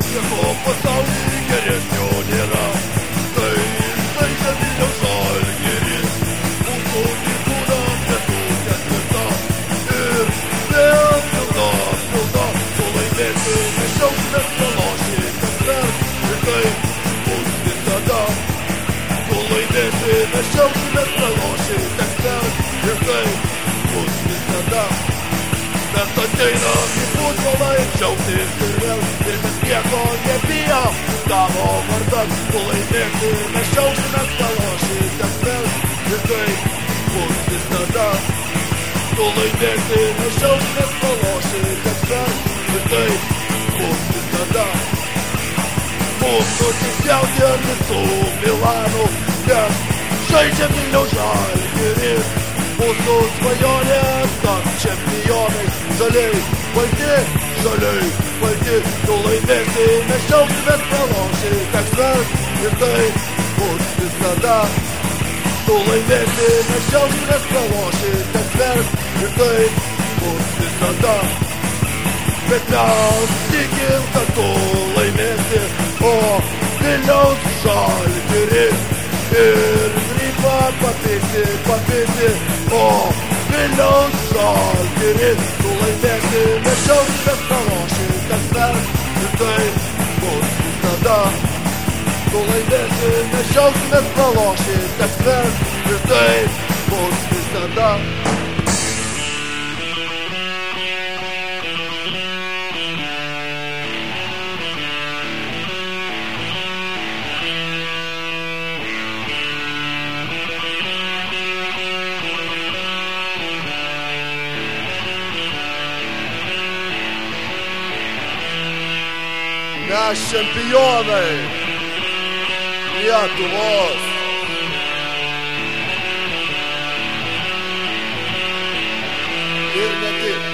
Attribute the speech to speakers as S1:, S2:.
S1: nieko pasaulyje geresnio nėra. Tai žaidžia Vilniaus Žalgiris, mūsų gyvūnam pietų ketvirta. Ir vėl pilna, tu laimėsi, nešiausimės praloši kasmet. Ir tai bus visada. Tu laimėsi, nešiausimės praloši kasmet. Ir tai bus visada. Mes ateinam į futbolą ir džiaugtis ir vėl. Ir mes nieko nebijom, tavo vardas. Tu laimėsi, mes džiaugsimės praloši kasmet. Ir tai bus visada. Tu laimėsi, mes džiaugsimės praloši kasmet. Ir tai bus visada. Mums nusispjauti ant visų Milanų, nes žaidžia Vilniaus Žalgiris. Mūsų svajonė tapt čempionais. Žaliai, balti, tu laimėsi, mes džiaugsimės praloši kasmet. Ir tai bus visada. Tu laimėsi, mes džiaugsimės praloši kasmet. Ir tai bus visada. Bet mes tikim, kad tu laimėsi, o Vilniaus Žalgiris ir rypa papirti, o Vilniaus Žalgiris. Tu laimėsi, mes džiaugsimės praloši kasmet. Ir tai bus visada. Tu laimėsi, mes džiaugsimės praloši kasmet. Ir tai bus visada. Mes čempionai Lietuvos. Ir ne tik.